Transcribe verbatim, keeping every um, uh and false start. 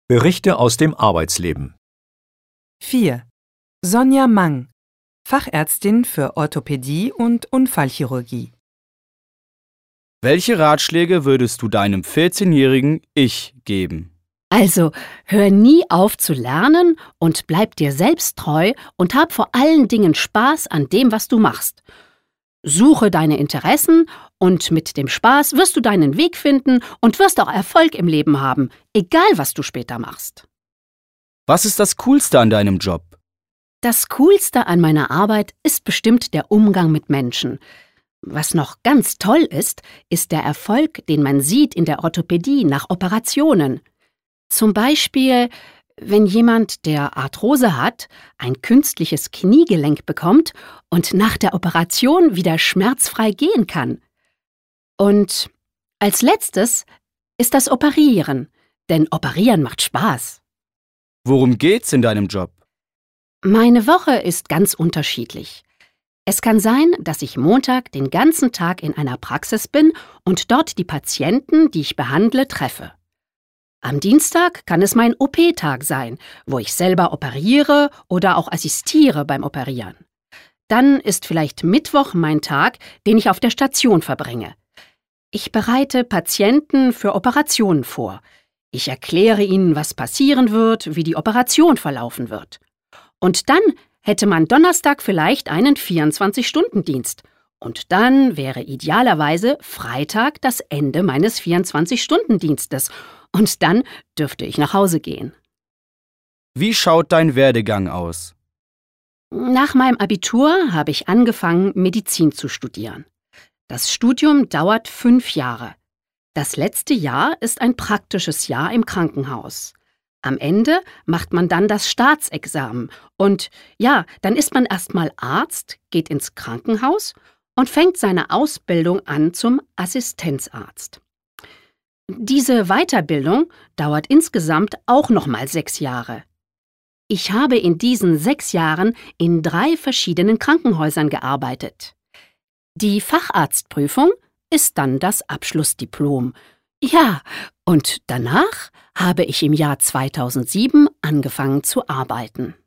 Berichte aus dem Arbeitsleben. vier. Sonja Mang, Fachärztin für Orthopädie und Unfallchirurgie. Welche Ratschläge würdest du deinem vierzehnjährigen Ich geben? Also, hör nie auf zu lernen und bleib dir selbst treu und hab vor allen Dingen Spaß an dem, was du machst. Suche deine Interessen und mit dem Spaß wirst du deinen Weg finden und wirst auch Erfolg im Leben haben, egal was du später machst. Was ist das Coolste an deinem Job? Das Coolste an meiner Arbeit ist bestimmt der Umgang mit Menschen. Was noch ganz toll ist, ist der Erfolg, den man sieht in der Orthopädie nach Operationen. Zum Beispiel, wenn jemand, der Arthrose hat, ein künstliches Kniegelenk bekommt und nach der Operation wieder schmerzfrei gehen kann. Und als letztes ist das Operieren, denn Operieren macht Spaß. Worum geht's in deinem Job? Meine Woche ist ganz unterschiedlich. Es kann sein, dass ich Montag den ganzen Tag in einer Praxis bin und dort die Patienten, die ich behandle, treffe. Am Dienstag kann es mein O P-Tag sein, wo ich selber operiere oder auch assistiere beim Operieren. Dann ist vielleicht Mittwoch mein Tag, den ich auf der Station verbringe. Ich bereite Patienten für Operationen vor. Ich erkläre ihnen, was passieren wird, wie die Operation verlaufen wird. Und dann hätte man Donnerstag vielleicht einen vierundzwanzig-Stunden-Dienst. Und dann wäre idealerweise Freitag das Ende meines vierundzwanzig-Stunden-Dienstes. Und dann dürfte ich nach Hause gehen. Wie schaut dein Werdegang aus? Nach meinem Abitur habe ich angefangen, Medizin zu studieren. Das Studium dauert fünf Jahre. Das letzte Jahr ist ein praktisches Jahr im Krankenhaus. Am Ende macht man dann das Staatsexamen und ja, dann ist man erstmal Arzt, geht ins Krankenhaus und fängt seine Ausbildung an zum Assistenzarzt. Diese Weiterbildung dauert insgesamt auch nochmal sechs Jahre. Ich habe in diesen sechs Jahren in drei verschiedenen Krankenhäusern gearbeitet. Die Facharztprüfung ist dann das Abschlussdiplom. Ja, und danach habe ich im Jahr zweitausendsieben angefangen zu arbeiten.